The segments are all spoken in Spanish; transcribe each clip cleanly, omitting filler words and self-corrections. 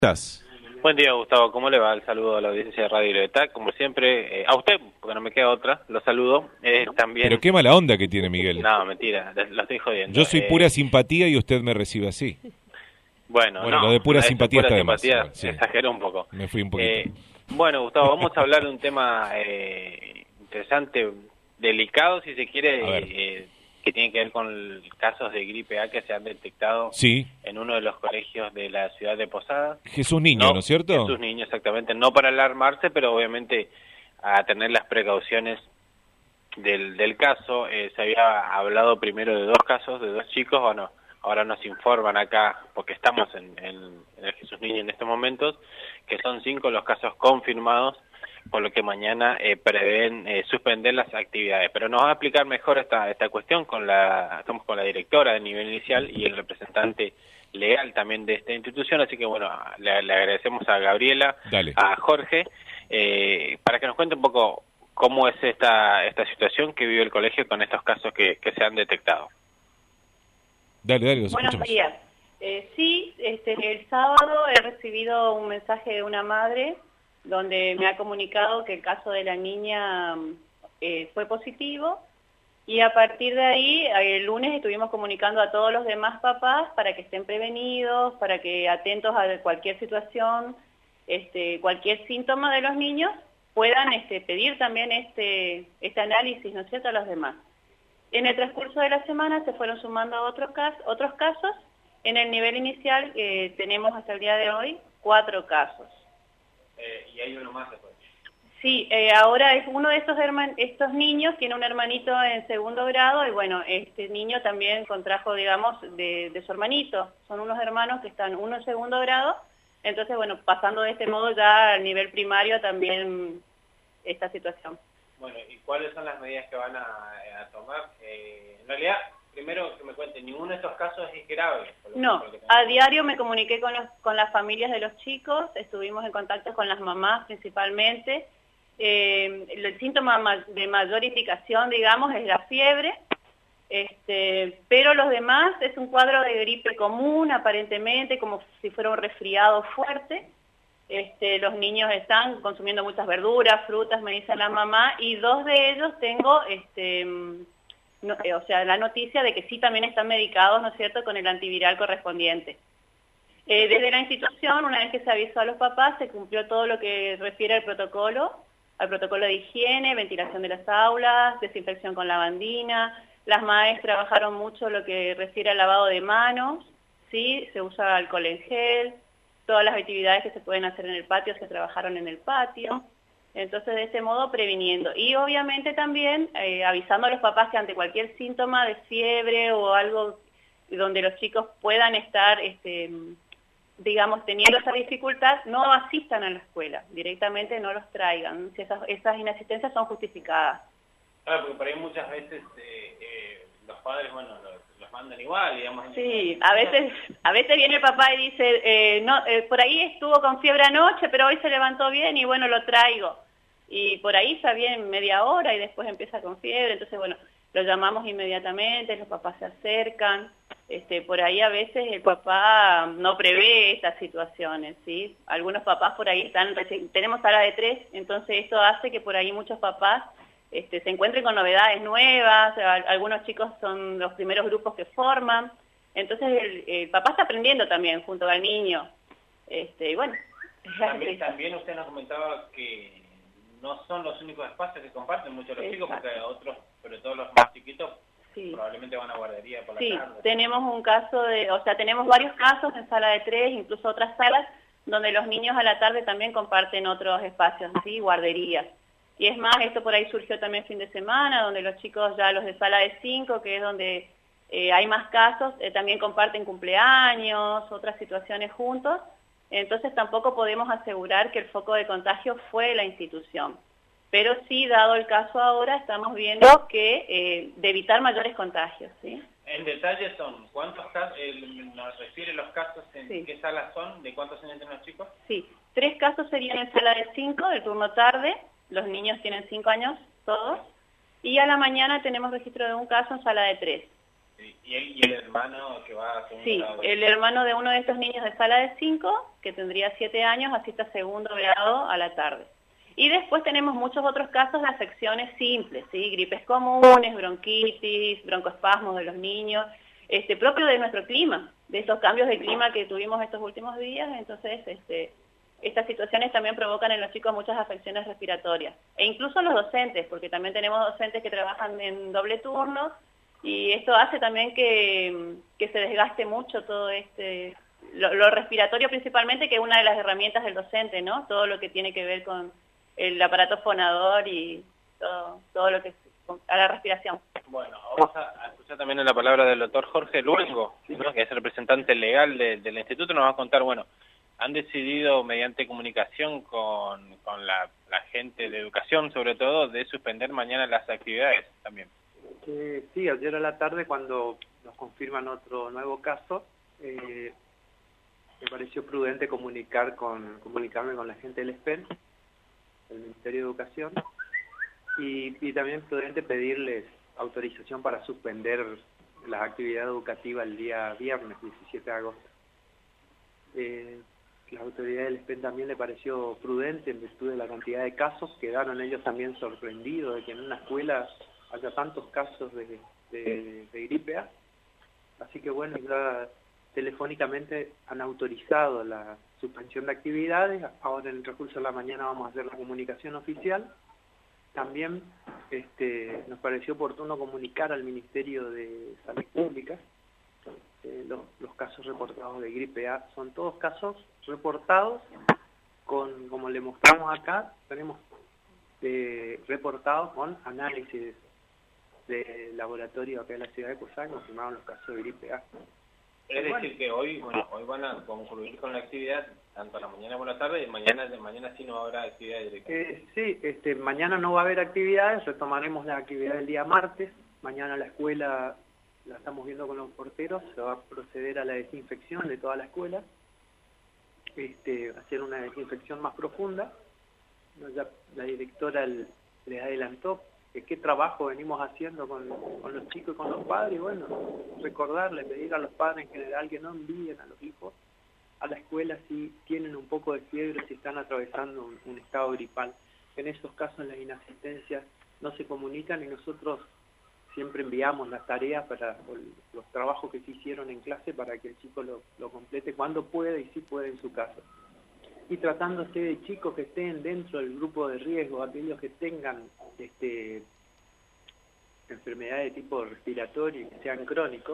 ¿Estás? Buen día, Gustavo. ¿Cómo le va? El saludo a la audiencia de Radio Libertad. Como siempre, a usted, porque no me queda otra, lo saludo. También... Pero qué mala onda que tiene Miguel. No, mentira, lo estoy jodiendo. Yo soy pura simpatía y usted me recibe así. Bueno, no, lo de pura simpatía está de más. Sí. Exageró un poco. Me fui un poquito. Bueno, Gustavo, vamos a hablar de un tema interesante, delicado, si se quiere, que tiene que ver con casos de gripe A que se han detectado en uno de los colegios de la ciudad de Posadas. Jesús Niño, ¿no es cierto? Jesús Niño, exactamente. No para alarmarse, pero obviamente a tener las precauciones del caso. Se había hablado primero de 2 casos, de 2 chicos. Bueno, ahora nos informan acá, porque estamos en el Jesús Niño en estos momentos, que son 5 los casos confirmados, por lo que mañana prevén suspender las actividades. Pero nos va a explicar mejor esta cuestión estamos con la directora de nivel inicial y el representante legal también de esta institución, así que bueno, le agradecemos a Gabriela, a Jorge, para que nos cuente un poco cómo es esta situación que vive el colegio con estos casos que se han detectado. Dale, los Buenos escuchamos. días. Sí, el sábado he recibido un mensaje de una madre donde me ha comunicado que el caso de la niña fue positivo, y a partir de ahí, el lunes estuvimos comunicando a todos los demás papás para que estén prevenidos, para que atentos a cualquier situación, cualquier síntoma de los niños, puedan pedir también este análisis, ¿no es cierto?, a los demás. En el transcurso de la semana se fueron sumando otros casos. En el nivel inicial tenemos hasta el día de hoy 4 casos. Y hay uno más después. Sí, ahora es uno de estos niños, tiene un hermanito en 2º grado, y bueno, este niño también contrajo, digamos, de su hermanito. Son unos hermanos que están uno en 2º grado, entonces bueno, pasando de este modo ya al nivel primario también esta situación. Bueno, ¿y cuáles son las medidas que van a tomar? En realidad, primero que me cuenten, ninguno de estos casos es grave. No, a diario me comuniqué con las familias de los chicos, estuvimos en contacto con las mamás principalmente. El síntoma de mayor indicación, digamos, es la fiebre, pero los demás es un cuadro de gripe común, aparentemente, como si fuera un resfriado fuerte. Los niños están consumiendo muchas verduras, frutas, me dice la mamá, y 2 de ellos tengo, la noticia de que sí también están medicados, ¿no es cierto?, con el antiviral correspondiente. Desde la institución, una vez que se avisó a los papás, se cumplió todo lo que refiere al protocolo de higiene, ventilación de las aulas, desinfección con lavandina. Las maestras trabajaron mucho lo que refiere al lavado de manos, ¿sí? Se usa alcohol en gel, todas las actividades que se pueden hacer en el patio se trabajaron en el patio. Entonces, de este modo, previniendo. Y obviamente también avisando a los papás que ante cualquier síntoma de fiebre o algo donde los chicos puedan estar, digamos, teniendo esa dificultad, no asistan a la escuela, directamente no los traigan, si esas inasistencias son justificadas. Claro, porque por ahí muchas veces los padres, bueno, los mandan igual, digamos. Sí, a veces viene el papá y dice, por ahí estuvo con fiebre anoche, pero hoy se levantó bien y bueno, lo traigo. Y por ahí está bien media hora y después empieza con fiebre, entonces bueno, lo llamamos inmediatamente, los papás se acercan. Por ahí a veces el papá no prevé estas situaciones, ¿sí? Algunos papás por ahí tenemos sala de 3, entonces esto hace que por ahí muchos papás se encuentren con novedades nuevas, algunos chicos son los primeros grupos que forman, entonces el papá está aprendiendo también junto al niño, y bueno. También usted nos comentaba que no son los únicos espacios que comparten muchos los chicos, porque otros, sobre todo los más chiquitos, probablemente van a guardería por la tarde. Sí, tenemos tenemos varios casos en sala de 3, incluso otras salas, donde los niños a la tarde también comparten otros espacios, ¿sí? Guarderías. Y es más, esto por ahí surgió también fin de semana, donde los chicos ya los de sala de 5, que es donde hay más casos, también comparten cumpleaños, otras situaciones juntos. Entonces tampoco podemos asegurar que el foco de contagio fue la institución. Pero sí, dado el caso ahora, estamos viendo que de evitar mayores contagios, ¿sí? En detalle son, ¿cuántos casos, nos refiere los casos, en qué salas son, de cuántos años tienen los chicos? Sí, 3 casos serían en sala de 5, del turno tarde, los niños tienen 5 años todos, y a la mañana tenemos registro de un caso en sala de 3. Sí. ¿Y el hermano que va a segundo grado? Sí, el hermano de uno de estos niños de sala de 5, que tendría 7 años, asiste a segundo grado a la tarde. Y después tenemos muchos otros casos de afecciones simples, ¿sí? Gripes comunes, bronquitis, broncoespasmos de los niños, propio de nuestro clima, de estos cambios de clima que tuvimos estos últimos días. Entonces, estas situaciones también provocan en los chicos muchas afecciones respiratorias. E incluso los docentes, porque también tenemos docentes que trabajan en doble turno, y esto hace también que se desgaste mucho todo lo respiratorio principalmente, que es una de las herramientas del docente, ¿no? Todo lo que tiene que ver con el aparato fonador y todo lo que es a la respiración. Bueno, vamos a escuchar también la palabra del doctor Jorge Luengo, ¿no? Que es el representante legal del instituto. Nos va a contar, bueno, han decidido mediante comunicación con la gente de educación, sobre todo, de suspender mañana las actividades también. Sí, ayer a la tarde, cuando nos confirman otro nuevo caso, me pareció prudente comunicarme con la gente del SPEN, del Ministerio de Educación, y también prudente pedirles autorización para suspender las actividades educativas el día viernes, 17 de agosto. Las autoridades del SPEN también le pareció prudente en virtud de la cantidad de casos. Quedaron ellos también sorprendidos de que en una escuela haya tantos casos de gripe A. Así que bueno, ya telefónicamente han autorizado la suspensión de actividades. Ahora en el transcurso de la mañana vamos a hacer la comunicación oficial. También nos pareció oportuno comunicar al Ministerio de Salud Pública los casos reportados de gripe A. Son todos casos reportados como le mostramos acá, tenemos reportados con análisis de laboratorio acá en la ciudad de Cusack, confirmaron los casos de gripe A. Es decir, que hoy van a concluir con la actividad, tanto a la mañana como a la tarde, y mañana sí no habrá actividad directa. Sí, mañana no va a haber actividades, retomaremos la actividad el día martes. Mañana la escuela la estamos viendo con los porteros, se va a proceder a la desinfección de toda la escuela, hacer una desinfección más profunda. Ya la directora les adelantó qué trabajo venimos haciendo con los chicos y con los padres. Bueno, recordarles, pedir a los padres en general que no envíen a los hijos a la escuela si tienen un poco de fiebre, si están atravesando un estado gripal. En esos casos las inasistencias no se comunican y nosotros siempre enviamos las tareas para los trabajos que se hicieron en clase para que el chico lo complete cuando puede y si puede en su casa. Y tratándose de chicos que estén dentro del grupo de riesgo, aquellos que tengan enfermedades de tipo respiratorio y que sean crónicos,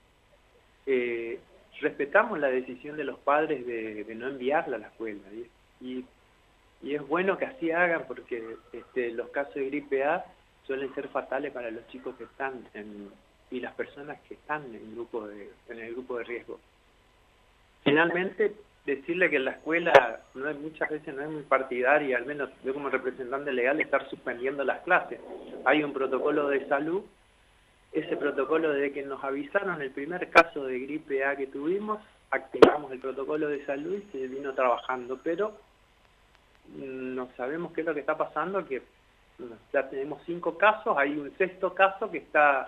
respetamos la decisión de los padres de no enviarla a la escuela. Y es bueno que así hagan porque los casos de gripe A suelen ser fatales para los chicos que están y las personas que están en el grupo de riesgo. Finalmente, decirle que la escuela muchas veces no es muy partidaria, al menos yo como representante legal, de estar suspendiendo las clases. Hay un protocolo de salud, ese protocolo desde que nos avisaron el primer caso de gripe A que tuvimos, activamos el protocolo de salud y se vino trabajando, pero no sabemos qué es lo que está pasando, que ya tenemos 5 casos, hay un 6º caso que está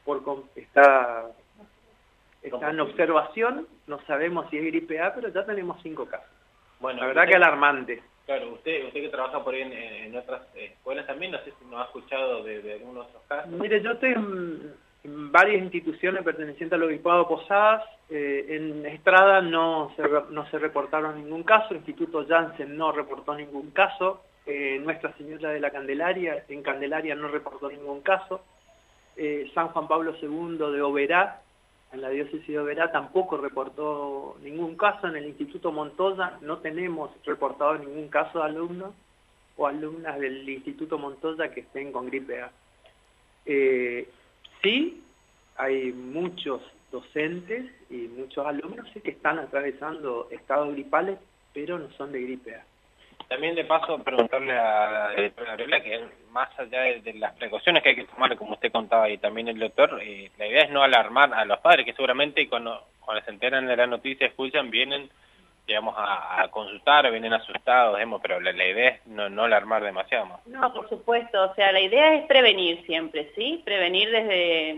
en observación, no sabemos si es gripe A, pero ya tenemos 5 casos. Bueno, la verdad que alarmante. Claro, usted que trabaja por ahí en otras escuelas también, no sé si nos ha escuchado de algunos otros casos. Mire, yo estoy en varias instituciones pertenecientes al Obispado Posadas. En Estrada no se reportaron ningún caso, el Instituto Janssen no reportó ningún caso, Nuestra Señora de la Candelaria, en Candelaria no reportó ningún caso, San Juan Pablo II de Oberá, en la diócesis de Oberá, tampoco reportó ningún caso. En el Instituto Montoya no tenemos reportado ningún caso de alumnos o alumnas del Instituto Montoya que estén con gripe A. Sí, hay muchos docentes y muchos alumnos que están atravesando estados gripales, pero no son de gripe A. También de paso preguntarle a la directora Gabriela que más allá de las precauciones que hay que tomar, como usted contaba y también el doctor, la idea es no alarmar a los padres, que seguramente cuando se enteran de la noticia, escuchan, vienen, digamos, a consultar, vienen asustados, digamos, pero la idea es no alarmar demasiado más. No, por supuesto, o sea, la idea es prevenir siempre, ¿sí? Prevenir desde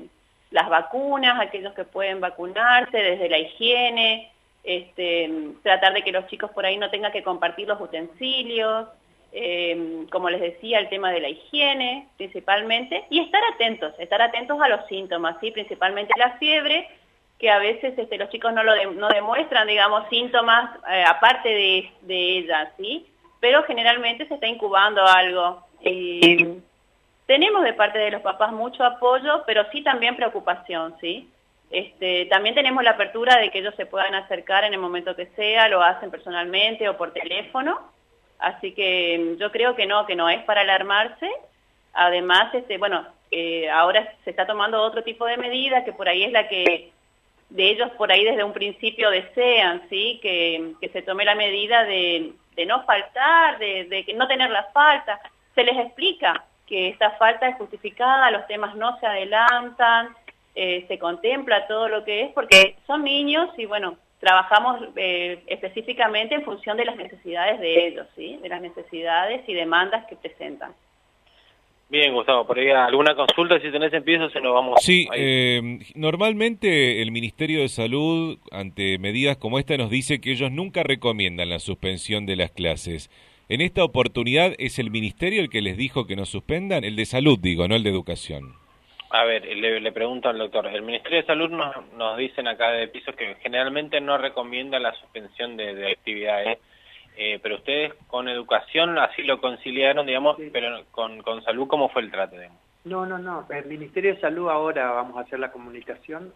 las vacunas, aquellos que pueden vacunarse, desde la higiene, tratar de que los chicos por ahí no tengan que compartir los utensilios, como les decía, el tema de la higiene principalmente, y estar atentos a los síntomas, ¿sí? Principalmente la fiebre, que a veces los chicos no demuestran, digamos, síntomas aparte de ella, ¿sí? Pero generalmente se está incubando algo. Tenemos de parte de los papás mucho apoyo, pero sí también preocupación, ¿sí? También tenemos la apertura de que ellos se puedan acercar en el momento que sea, lo hacen personalmente o por teléfono, así que yo creo que no es para alarmarse. Además, ahora se está tomando otro tipo de medida, que por ahí es la que de ellos por ahí desde un principio desean, ¿sí? Que se tome la medida de no faltar, de no tener la falta. Se les explica que esta falta es justificada, los temas no se adelantan, se contempla todo lo que es, porque son niños y bueno, trabajamos específicamente en función de las necesidades de ellos, ¿sí? De las necesidades y demandas que presentan. Bien, Gustavo, por ahí alguna consulta, si tenés empiezo, se nos vamos. Sí, normalmente el Ministerio de Salud, ante medidas como esta, nos dice que ellos nunca recomiendan la suspensión de las clases. En esta oportunidad, ¿es el Ministerio el que les dijo que no suspendan? El de Salud, digo, no el de Educación. A ver, le pregunto al doctor. El Ministerio de Salud nos dicen acá de pisos que generalmente no recomienda la suspensión de actividades. Pero ustedes con Educación así lo conciliaron, digamos, sí. Pero con Salud, ¿cómo fue el trato? Digamos? No. El Ministerio de Salud ahora vamos a hacer la comunicación.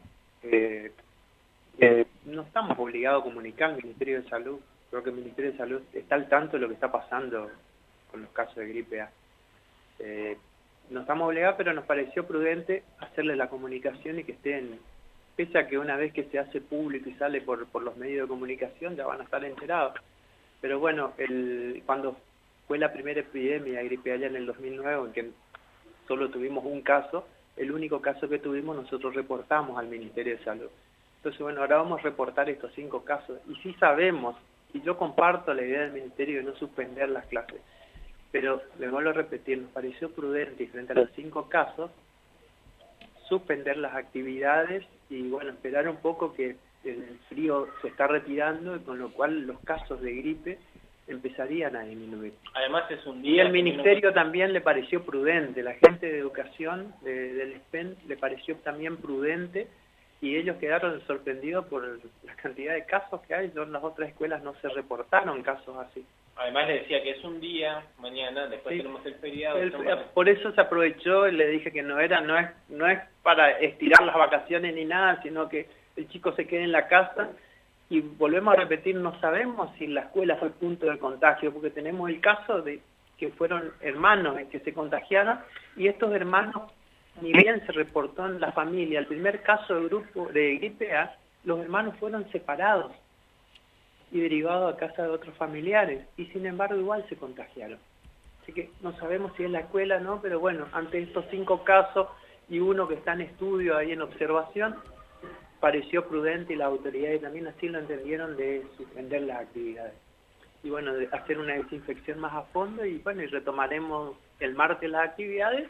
No estamos obligados a comunicar al Ministerio de Salud. Creo que el Ministerio de Salud está al tanto de lo que está pasando con los casos de gripe A. No estamos obligados, pero nos pareció prudente hacerle la comunicación y que estén, pese a que una vez que se hace público y sale por los medios de comunicación ya van a estar enterados. Pero bueno, cuando fue la primera epidemia de gripe allá en el 2009, en que solo tuvimos un caso, el único caso que tuvimos nosotros reportamos al Ministerio de Salud. Entonces, bueno, ahora vamos a reportar estos 5 casos. Y sí sabemos, y yo comparto la idea del Ministerio de no suspender las clases, pero, le vuelvo a repetir, nos pareció prudente, y frente a los 5 casos, suspender las actividades y, bueno, esperar un poco que el frío se está retirando, y con lo cual los casos de gripe empezarían a disminuir. Además es un día... Y el Ministerio también le pareció prudente, la gente de Educación del SPEN le pareció también prudente, y ellos quedaron sorprendidos por la cantidad de casos que hay. En las otras escuelas no se reportaron casos así. Además le decía que es un día, mañana, después sí. Tenemos el feriado. Por eso se aprovechó y le dije que no es para estirar las vacaciones ni nada, sino que el chico se quede en la casa. Y volvemos a repetir, no sabemos si la escuela fue punto de contagio, porque tenemos el caso de que fueron hermanos que se contagiaron, y estos hermanos, ni bien se reportó en la familia el primer caso de grupo de gripe A, los hermanos fueron separados y derivados a casa de otros familiares, y sin embargo igual se contagiaron. Así que no sabemos si es la escuela o no, pero bueno, ante estos 5 casos y uno que está en estudio ahí en observación, pareció prudente, y las autoridades también así lo entendieron, de suspender las actividades. Y bueno, de hacer una desinfección más a fondo, y bueno, y retomaremos el martes las actividades,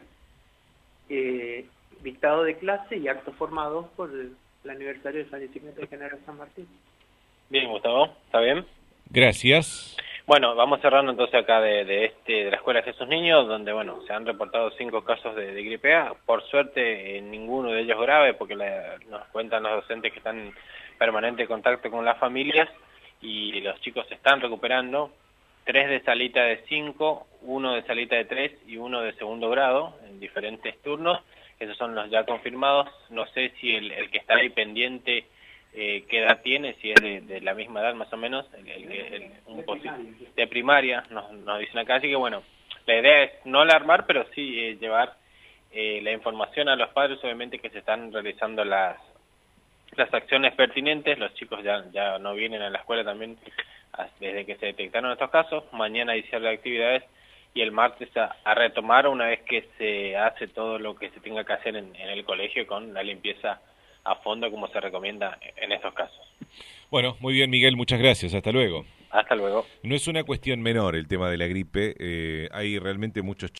dictado de clase y acto forma 2 por el aniversario del fallecimiento del general San Martín. Bien, Gustavo, ¿está bien? Gracias. Bueno, vamos cerrando entonces acá de la Escuela Jesús Niño, donde bueno, se han reportado 5 casos de gripe A. Por suerte, ninguno de ellos grave, porque nos cuentan los docentes que están en permanente contacto con las familias, y los chicos se están recuperando. 3 de salita de 5, 1 de salita de 3 y 1 de segundo grado, en diferentes turnos. Esos son los ya confirmados. No sé si el que está ahí pendiente, qué edad tiene, si es de la misma edad más o menos, de primaria, nos dicen acá. Así que bueno, la idea es no alarmar, pero sí llevar la información a los padres, obviamente que se están realizando las acciones pertinentes. Los chicos ya no vienen a la escuela también desde que se detectaron estos casos. Mañana iniciar las actividades y el martes a retomar una vez que se hace todo lo que se tenga que hacer en el colegio, con la limpieza a fondo como se recomienda en estos casos. Bueno, muy bien, Miguel, muchas gracias. Hasta luego. Hasta luego. No es una cuestión menor el tema de la gripe. Hay realmente muchos